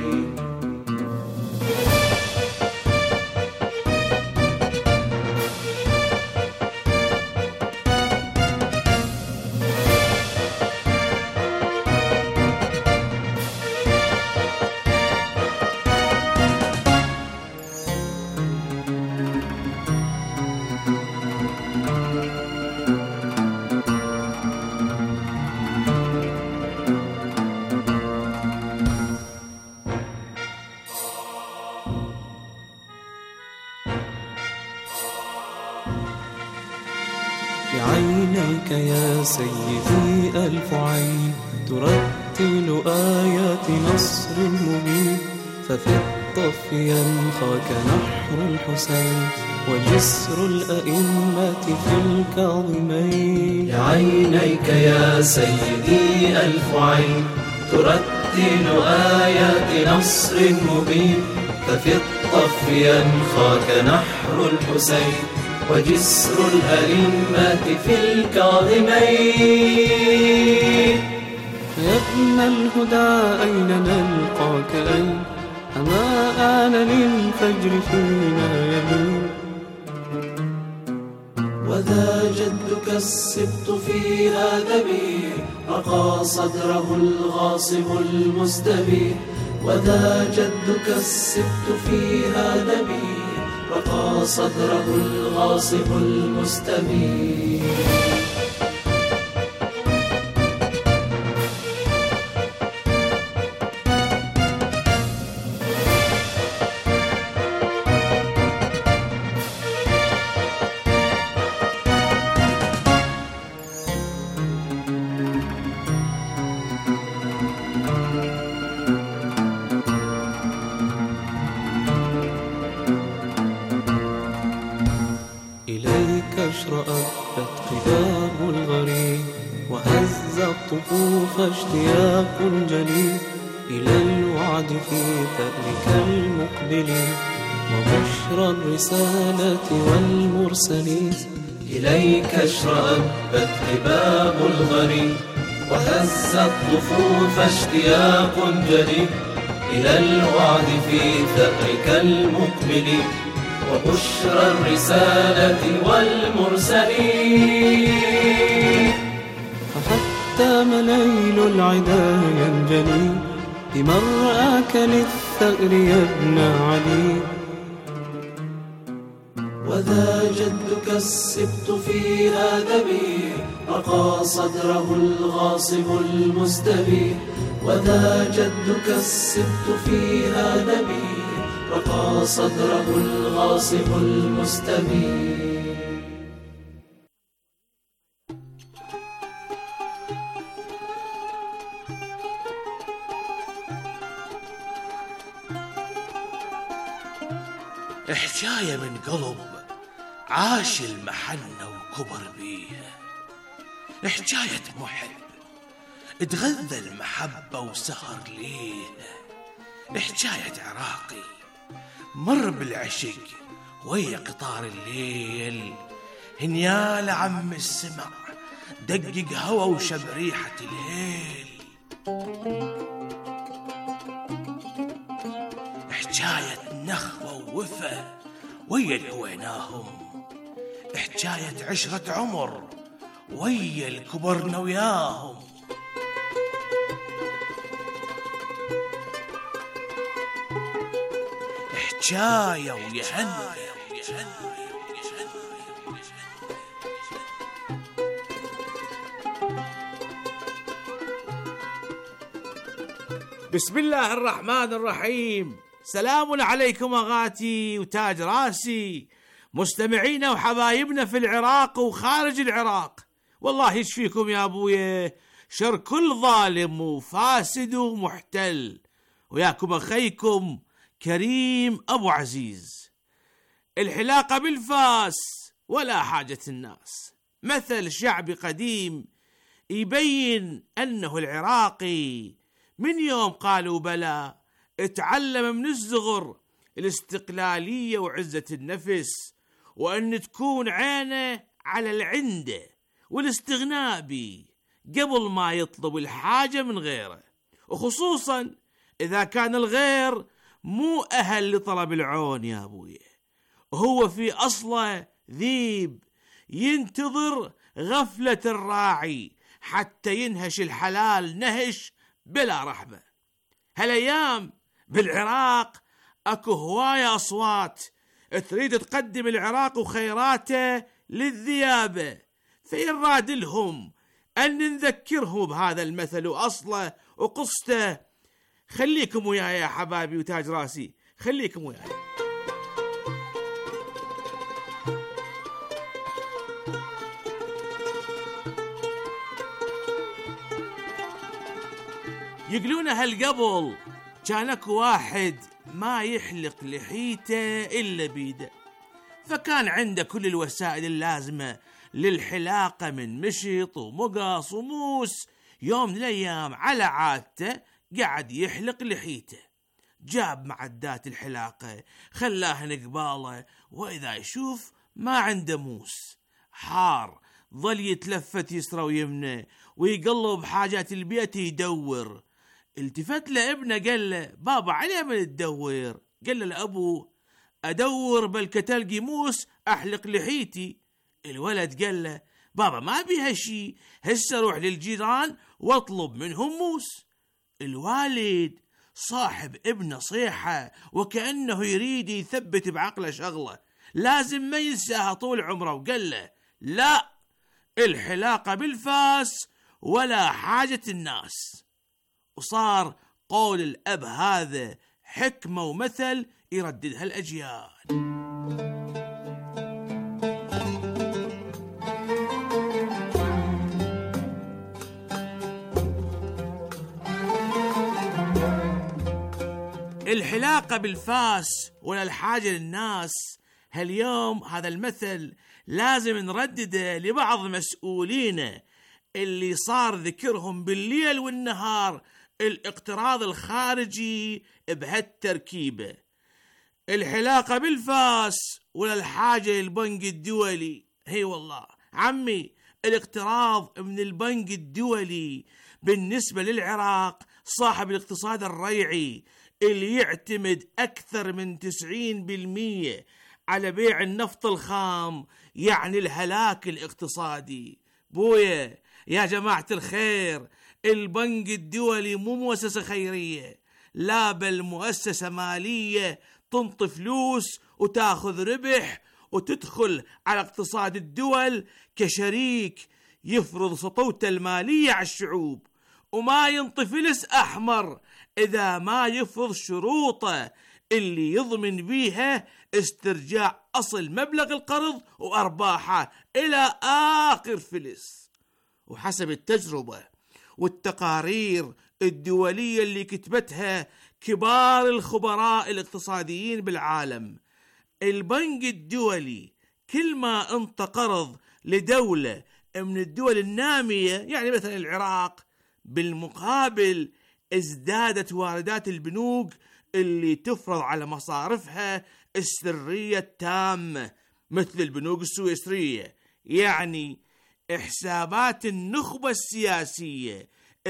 بعينيك يا سيدي ألف عين ترتل آيات نصر مبين، ففي الطف ينخاك نحر الحسين وجسر الأئمة في الكاظمين. بعينيك يا سيدي ألف عين ترتل آيات نصر مبين، ففي الطف ينخاك نحر الحسين وجسر الأئمة في الكاظمين. يا ابن الهدى أين نلقاك أين؟ أما آن للفجر فينا يمين. وذا جدك السبط فيها ذبيح رقى صدره الغاصب المستبيح. وذا جدك السبط فيها ذبيح رقى صدره الغاصب المستبيح. اشرأت قباب الغريب وهز الطفوف اشتياق جليل إلى الوعد في ثأرك المقبل وبشرى الرسالة والمرسلين. إليك اشرأت قباب الغريب وهز الطفوف اشتياق جليل إلى الوعد في ثأرك المقبل وبشرى الرسالة والمرسلين. فحتى مليل العدا ينجلي بمرآك للثأر يا ابن علي. وذا جدك السبط فيها ذبيح رقى صدره الغاصب المستبيح. وذا جدك السبط فيها ذبيح رقى صدره الغاصب المستبيح. حكاية من قلب عاش المحنة وكبر بيها. حكاية محب اتغذى المحبة وسهر ليها. حكاية عراقي مر بالعشق ويا قطار الليل. هنيال عم السمع دقق هوا وشب ريحة الهيل. حكاية نخوة ووفا ويا الهويناهم. حكاية عشرة عمر ويا الكبرنا وياهم. حكاية ويهنى. بسم الله الرحمن الرحيم. سلام عليكم أغاتي وتاج راسي، مستمعينا وحبايبنا في العراق وخارج العراق. والله يشفيكم يا أبويا شر كل ظالم وفاسد ومحتل. وياكم أخيكم كريم أبو عزيز. الحلاقة بالفاس ولا حاجة الناس، مثل شعبي قديم يبين أنه العراقي من يوم قالوا بلا اتعلم من الصغر الاستقلالية وعزة النفس، وأن تكون عينه على العنده والاستغناء به قبل ما يطلب الحاجة من غيره، وخصوصا إذا كان الغير مو أهل لطلب العون يا أبوي. وهو في أصله ذيب ينتظر غفلة الراعي حتى ينهش الحلال نهش بلا رحمة. هالأيام بالعراق أكو هواية أصوات تريد تقدم العراق وخيراته للذيابة، فيراد لهم أن نذكرهم بهذا المثل وأصله وقصته. خليكم وياي يا حبايبي وتاج راسي، خليكم وياي. يقولون هالقبل كان اكو واحد ما يحلق لحيته إلا بيده، فكان عنده كل الوسائل اللازمة للحلاقة من مشط ومقص وموس. يوم من الأيام على عادته قاعد يحلق لحيته، جاب معدات الحلاقة خلاهن قباله، وإذا يشوف ما عنده موس حار ظل يتلفت يسرى ويمنى ويقلب حاجات البيت يدور. التفت له ابنه قال له بابا عليه من تدور؟ قال له لأبوه أدور بل تلقي موس أحلق لحيتي. الولد قال له بابا ما بيها شي، هسه روح للجيران واطلب منهم موس. الوالد صاحب ابنه صيحة وكأنه يريد يثبت بعقله شغلة لازم ما ينساها طول عمره، وقال له لا، الحلاقة بالفاس ولا حاجة الناس. وصار قول الأب هذا حكمة ومثل يرددها الأجيال. الحلاقة بالفاس ولا الحاجة للناس، هاليوم هذا المثل لازم نردده لبعض مسؤولين اللي صار ذكرهم بالليل والنهار الاقتراض الخارجي بهالتركيبة. الحلاقة بالفاس ولا الحاجة للبنك الدولي. هي والله عمي الاقتراض من البنك الدولي بالنسبة للعراق صاحب الاقتصاد الريعي اللي يعتمد أكثر من 90% على بيع النفط الخام، يعني الهلاك الاقتصادي. بويا يا جماعة الخير، البنك الدولي مو مؤسسة خيرية، لا بل مؤسسة مالية تنطي فلوس وتاخذ ربح وتدخل على اقتصاد الدول كشريك يفرض سطوته المالية على الشعوب، وما ينطي فلس أحمر إذا ما يفرض شروطه اللي يضمن بيها استرجاع أصل مبلغ القرض وأرباحه إلى آخر فلس. وحسب التجربة والتقارير الدولية اللي كتبتها كبار الخبراء الاقتصاديين بالعالم، البنك الدولي كل ما انطى قرض لدولة من الدول النامية، يعني مثلا العراق، بالمقابل ازدادت واردات البنوك اللي تفرض على مصارفها السرية التامة مثل البنوك السويسرية. يعني حسابات النخبة السياسية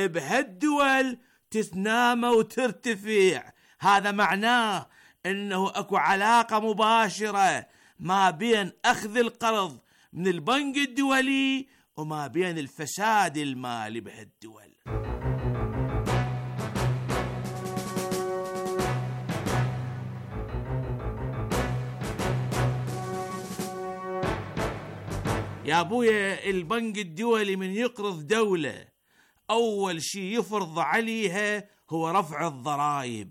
بهالدول تتنامى وترتفع. هذا معناه انه اكو علاقة مباشرة ما بين اخذ القرض من البنك الدولي وما بين الفساد المالي بهالدول. يا أبويا البنك الدولي من يقرض دولة أول شي يفرض عليها هو رفع الضرائب،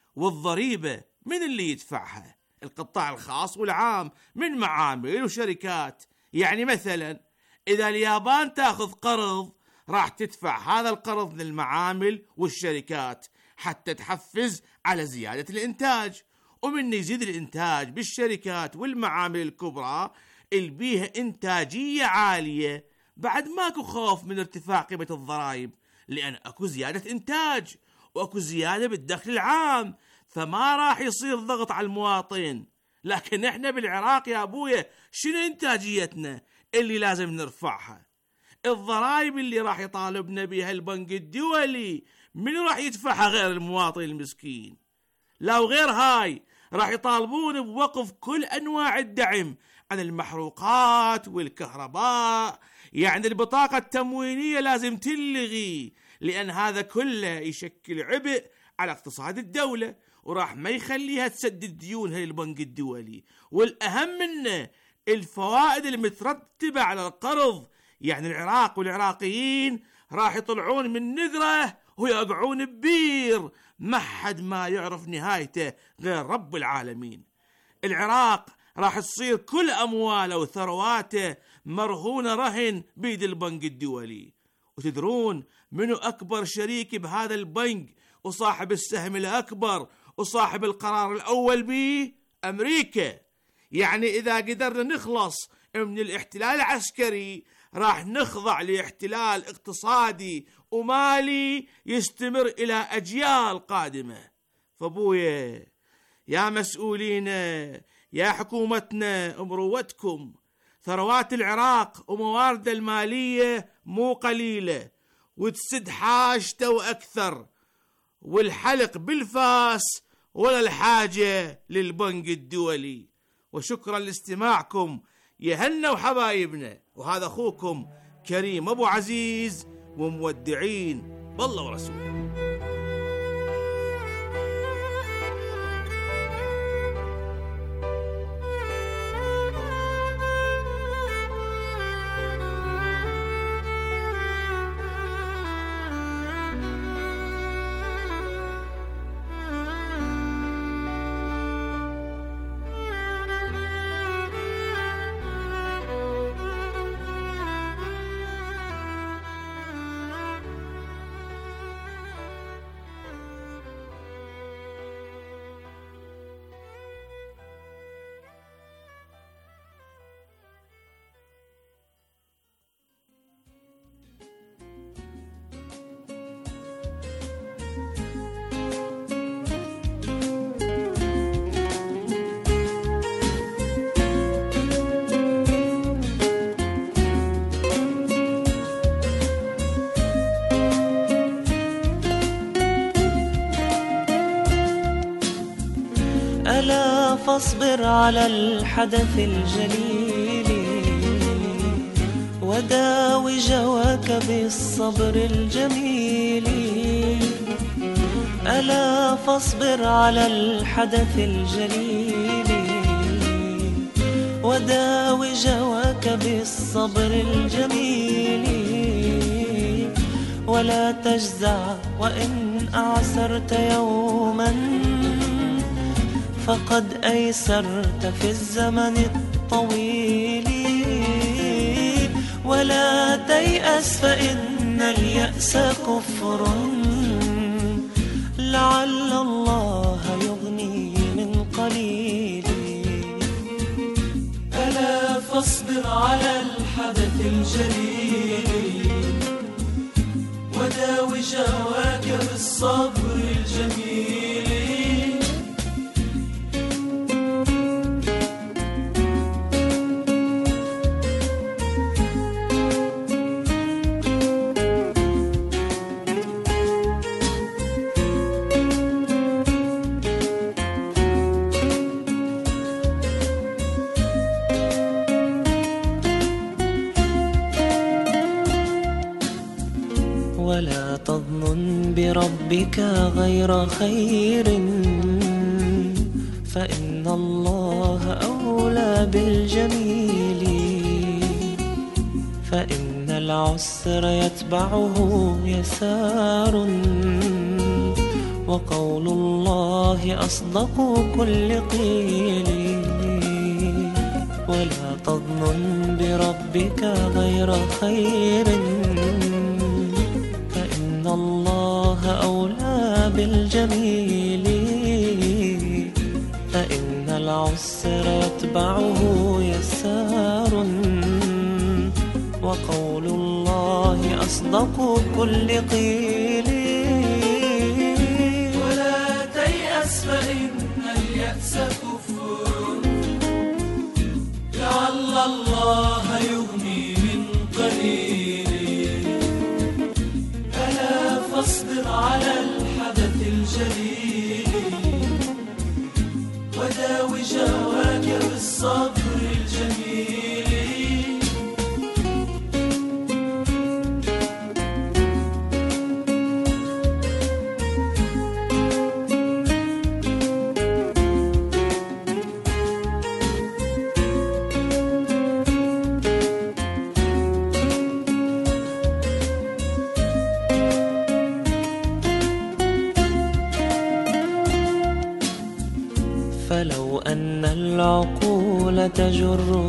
والضريبة من اللي يدفعها؟ القطاع الخاص والعام من معامل وشركات. يعني مثلا إذا اليابان تأخذ قرض راح تدفع هذا القرض للمعامل والشركات حتى تحفز على زيادة الإنتاج، ومن يزيد الإنتاج بالشركات والمعامل الكبرى البيها إنتاجية عالية، بعد ماكو خوف من ارتفاع قيمة الضرائب، لأن أكو زيادة إنتاج وأكو زيادة بالدخل العام، فما راح يصير ضغط على المواطن. لكن إحنا بالعراق يا أبويا شنو إنتاجيتنا اللي لازم نرفعها؟ الضرائب اللي راح يطالبنا بها البنك الدولي من راح يدفعها غير المواطن المسكين؟ لا، وغير هاي راح يطالبون بوقف كل أنواع الدعم عن المحروقات والكهرباء، يعني البطاقة التموينية لازم تلغي، لأن هذا كله يشكل عبء على اقتصاد الدولة وراح ما يخليها تسدد ديونها للبنك الدولي. والأهم منه الفوائد المترتبة على القرض، يعني العراق والعراقيين راح يطلعون من نذرة ويقعون ببير ما حد ما يعرف نهايته غير رب العالمين. العراق راح تصير كل أمواله وثرواته مرهونة رهن بيد البنك الدولي. وتدرون منو أكبر شريك بهذا البنك وصاحب السهم الأكبر وصاحب القرار الأول به؟ أمريكا. يعني إذا قدرنا نخلص من الاحتلال العسكري راح نخضع لاحتلال اقتصادي ومالي يستمر إلى أجيال قادمة. فابويا يا مسؤولين يا حكومتنا مروتكم، ثروات العراق وموارد المالية مو قليلة وتسد حاجته وأكثر، والحلق بالفاس ولا الحاجة للبنك الدولي. وشكرا لاستماعكم يا هنا وحبايبنا، وهذا أخوكم كريم أبو عزيز، ومودعين بالله ورسوله. ألا فاصبر على الحدث الجليل، وداوي جواك بالصبر الجميل. ألا فاصبر على الحدث الجليل، وداوي جواك بالصبر الجميل. ولا تجزع وإن أعسرت يوما، فقد أيسرت في الزمن الطويل. ولا تيأس فإن اليأس كفر، لعل الله يغني من قليل. ألا فاصبر على الحدث الجليل، وداوي جواك بالصبر الجميل. ولا تظنن بربك غير خير، فإن الله أولى بالجميل. فإن العسر يتبعه يسار، وقول الله أصدق كل قيل. ولا تظنن بربك غير خير، فإن الله أولى بالجميل. فإن العسر يتبعه يسار، وقول الله أصدق كل قيل. ولا تيأس فإن اليأس كفر، لعل الله يغني من قليل. ألا فاصبر على الحدث الجليل، وداوي جواك بالصبر الجميل. فلو أن العقول تجر